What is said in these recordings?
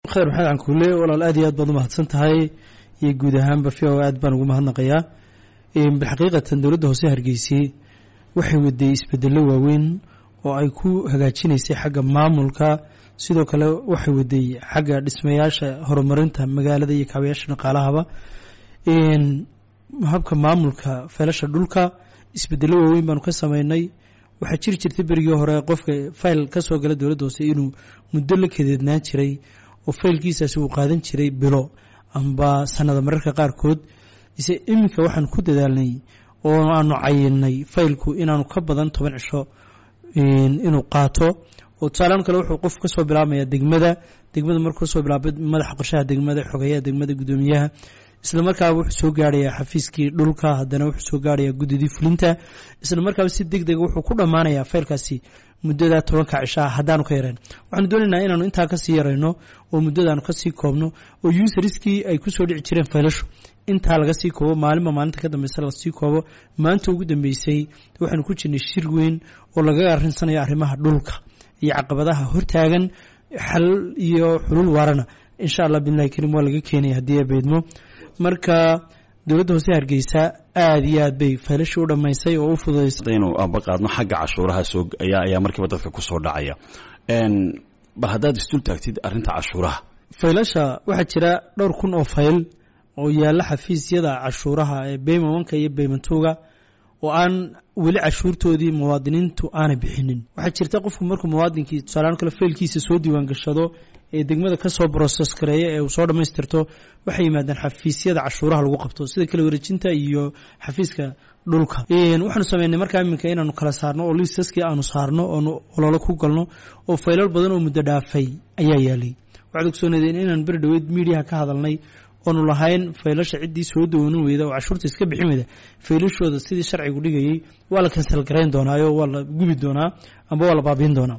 khayr maxamed aan kuule walaal aad iyo aad baad u mahadsan tahay iyo guud ahaanba v o aad baan ugu mahadnaqayaa bilxaqiiqatan dowladda hoose hargeysa waxay waday isbedello waaweyn oo ay ku hagaajinaysay xagga maamulka sidoo kale waxay waday xagga dhismayaasha horumarinta magaalada iyo kaabayaasha dhaqaalahaba habka maamulka feelasha dhulka isbedello waaweyn baanu ka sameynay waxaa jiri jirtay berigii hore qofka fayl ka soo gala dowladda hoose inuu muddo la kadeednaan jiray oo faylkiisaasi uu qaadan jiray bilo amba sanada mararka qaarkood ise iminka waxaan ku dadaalnay oo aanu cayinay faylku inaanu ka badan 10 cisho inuu qaato oo tusaalaan kale wuxuu qof ka soo bilaabmaya degmada markuu soo bilaabay madaxa qorshaha degmada xogeeyaha degmada gudoomiyaha isla markaaba wuxuu soo gaarayaa xafiiskii dhulka haddana wuxuu soo gaarayaa gudidii fulinta isla markaaba si degdeg wuxuu ku dhamaanayaa faylkaasi muddada 10 cisho haddaanu ka yareen waxaan doonaynaa inaanu intaa ka sii yareyno oo muddadaanu ka sii koobno oo userskii ay ku soo dhici jireen faylashu intaa laga sii koobo maalinta ka dambaysa la sii koobo maanta ugu dambeysay waxaanu ku jirnay shir weyn oo laga arinsanayo arrimaha dhulka iyo caqabadaha hortaagan xal iyo xulul waarana insha Allah billahi karim waa laga keenay hadii ay beedmo marka dowladda hoose hargeysa aad iyo aad bay faylashu u dhamaysay oo u fududeysay inuu abaqaadno xagga cashuuraha soo ayaa markiiba dadka ku soo dhacaya bal haddaad istul taagtid arrinta cashuuraha faylasha waxaa jira dhowr kun oo fayl oo yaalla xafiisyada cashuuraha ee baymanka iyo baymantuuga oo aan weli cashuurtoodii muwaadiniintu aanay bixinin waxaa jirta qofku markuu muwaadinkii tusaalaan kale faylkiisa soo diiwaan gashado ee degmada ka soo process gareeya ee uu soo dhamaystirto waxay yimaadaan xafiisyada cashuuraha lagu qabto sida kala wareejinta iyo xafiiska dhulka waxaanu sameynay markaa iminka inaanu kala saarno oo liisaskii aanu saarno oo ololo ku galno oo faylal badan oo muddo dhaafay ayaa yaalay waxaad ogsoonaydeen inaan beri dhaweyd miidiyaha ka hadalnay oonu lahayn faylasha ciddii soo dawoonin weyda oo cashuurta iska bixin weyda faylashooda sidii sharcigu dhigayay waa la kansal garayn doonaayo waa la gubi doonaa amba waa la baabiin doonaa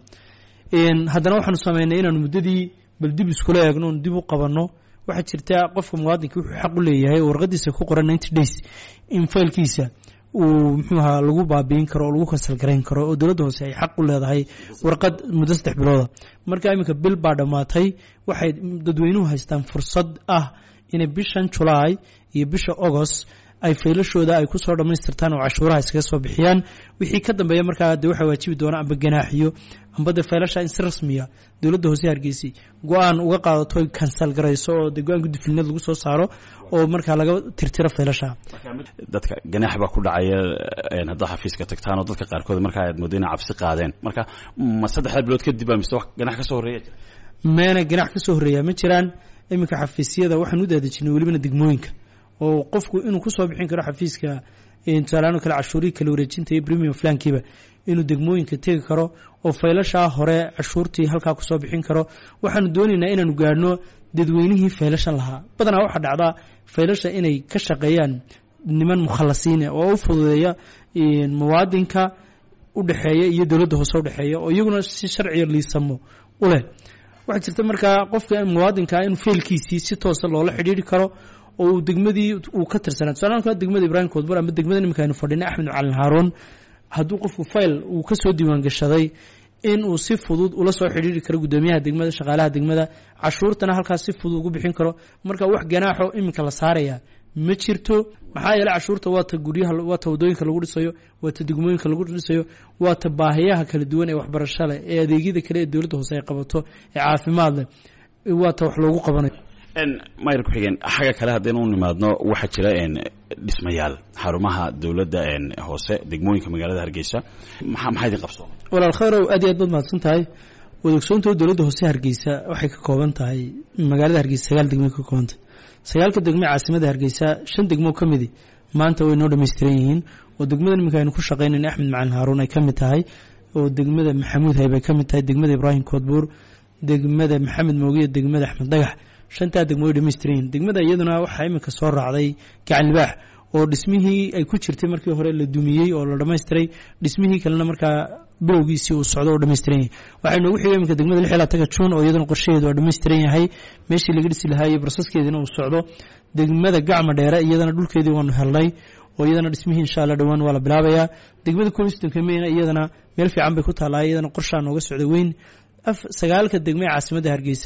haddana waxaanu sameynay inaanu muddadii bal dib iskula eegno oon dib u qabanno waxaa jirta qofka muwaadinka wuxuu xaq u leeyahay warqadiisa ku qoran 90 days in faylkiisa uu muxuuha lagu baabiin karo oo lagu kansal garayn karo oo dowladda hoose ay xaq u leedahay warqad muddo 3 bilooda marka iminka bil baa dhamaatay waxay dadweynuhu haystaan fursad ah inay bishan July iyo bisha August ay faylashooda ay ku soo dhamaystirtaan oo cashuuraha iskaga soo bixiyaan wixii ka dambeeya markaa waxa waajibi doona amba ganaaxiyo amba faylasha in si rasmi ah dowladda hoose hargeysa go'aan uga qaadato cancel garayso oo go'aan guddifineed lagu soo saaro oo markaa laga tirtiro faylasha dadka ganaax baa ku dhacaya hadda xafiiska tagtaan oo dadka qaarkood markaa ay moodeen cabsi qaadeen marka ma 3 bilood kadib baa mise wax ganaax ka soo horeeya meena ganaax ka soo horeeya ma jiraan iminka xafiisyada waxaan u daadajinay waliba degmooyinka oo qofku inuu ku soo bixin karo xafiiska intaalaano kala cashuuri kala wareejinta iyo premium flankiba inuu degmooyinka tegi karo oo faylasha hore cashuurtii halka ku soo bixin karo waxaan doonaynaa inaanu gaarno dadweynihii faylashan lahaa badanaa waxa dhacda faylasha inay ka shaqeeyaan niman mukhalasiin oo u fududeeya muwaadinka u dhaxeeya iyo dawladda hoose u dhaxeeya oo iyaguna si sharci liisamo u leh waxa jirta markaa qofka muwaadinka in faylkiisii si toos ah loola xiriiri karo oo degmadii uu ka tirsanaa sanadka degmada Ibrahim Koodbur ama degmada nimanka aynu fadhina Axmed Macalin Haaruun hadduu qofku fayl uu ka soo diiwaan gashaday in uu si fudud ula soo xiriiri karo gudoomiyaha degmada shaqaalaha degmada cashuurtana halkaas si fudud ugu bixin karo marka wax ganaaxo iminka la saaraya ma jirto maxaa yeelay cashuurta waa ta guryaha waa ta wadooyinka lagu dhisayo waa ta degmooyinka lagu dhisayo waa ta baahiyaha kala duwan ee waxbarasho leh ee adeegyada kale ee dawladda hoose ay qabato ee caafimaad leh waa ta wax loogu qabanayo mayr ku xigeen xaga kale hadeen u nimaadno waxa jira dhismayaal xarumaha dawladda hoose degmooyinka magaalada Hargeysa maxay idin qabso walaal khayrow aad iyo aad mahadsan tahay wadagsoontooda dawladda hoose Hargeysa waxay ka kooban tahay magaalada Hargeysa 9 degmo ka kooban sagaalka degmo caasimada Hargeysa 5 degmo kamid maanta way noo dhameystiran yihiin oo degmada nimanka aynu ku shaqeynayna Axmed Macalin Haaruun ay kamid tahay oo degmada Maxamuud Hayb ay kamid tahay degmada Ibrahim Koodbur degmada Maxamed Moogiye degmada Axmed Dagax shanta degmo way dhameystiran degmada iyaduna waxa iminka soo raacday gacan libaax oo dhismihii ay ku jirtay markii hore la dumiyay oo la dhameystiray dhismihii kalena markaa bilowgiisii uu socdo oo dhameystiran waxay noogu xigay iminka degmada 16 June oo iyaduna qorshaheedu waa dhameystiran yahay meeshii laga dhisi lahaa iyo processkeedina uu socdo degmada Gacma Dheere iyadana dhulkeedii waanu helnay oo iyadana dhismihii insha Allah dhawaan waa la bilaabayaa degmada Koonfurta Kameena iyadana meel fiican bay ku taalaa iyadana qorshaha nooga socdo weyn sagaalka degmo caasimada Hargeysa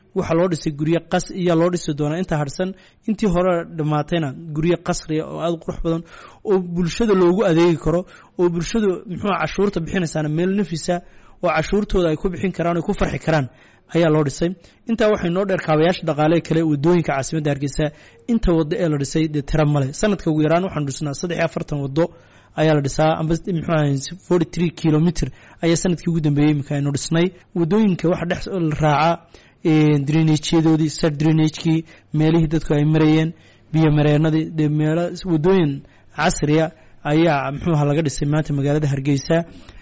waxaa loo dhisay guryo iyaa loo dhisi doonaa inta harsan intii hore dhammaatayna guryo qasriya oo aad u qurux badan oo bulshada loogu adeegi karo oo bulshadu muxuu cashuurta bixinaysaana meel nafisa oo cashuurtooda ay ku bixin karaan oo ku farxi karaan ayaa loo dhisay intaa waxay noo dheer kaabayaasha dhaqaale kale wadooyinka caasimadda Hargeysa inta wado ee la dhisay tira male sanadka ugu yaraan waxaan dhisnaa 43 wado ayaa la dhisaa amba muxuu ahayn 43 kilometer ayaa sanadkii ugu dambeeyay imika aynu dhisnay wadooyinka waxa dhex raaca drainage-yadoodii sar drainage-kii meelihii dadku ay marayeen biyo mareenadii meelo wadooyin casriya ayaa muxuu laga dhisay maanta magaalada Hargeysa